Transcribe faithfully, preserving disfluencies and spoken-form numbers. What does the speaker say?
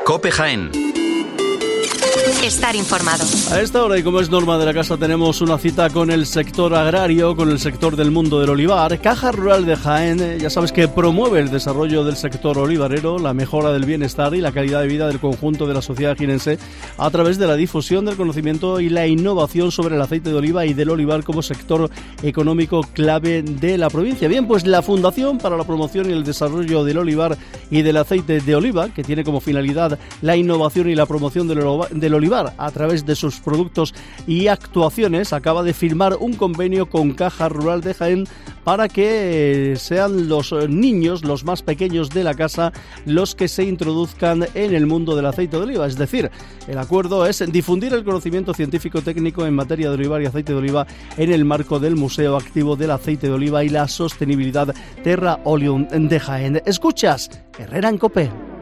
COPE Jaén. Estar informado. A esta hora, y como es norma de la casa, tenemos una cita con el sector agrario, con el sector del mundo del olivar. Caja Rural de Jaén, ya sabes que promueve el desarrollo del sector olivarero, la mejora del bienestar y la calidad de vida del conjunto de la sociedad jienense a través de la difusión del conocimiento y la innovación sobre el aceite de oliva y del olivar como sector económico clave de la provincia. Bien, pues la Fundación para la Promoción y el Desarrollo del Olivar y del Aceite de Oliva, que tiene como finalidad la innovación y la promoción del olivar a través de sus productos y actuaciones, acaba de firmar un convenio con Caja Rural de Jaén para que sean los niños, los más pequeños de la casa, los que se introduzcan en el mundo del aceite de oliva. Es decir, el acuerdo es difundir el conocimiento científico técnico en materia de olivar y aceite de oliva en el marco del Museo Activo del Aceite de Oliva y la Sostenibilidad Terra Oleum de Jaén. Escuchas Herrera en COPE.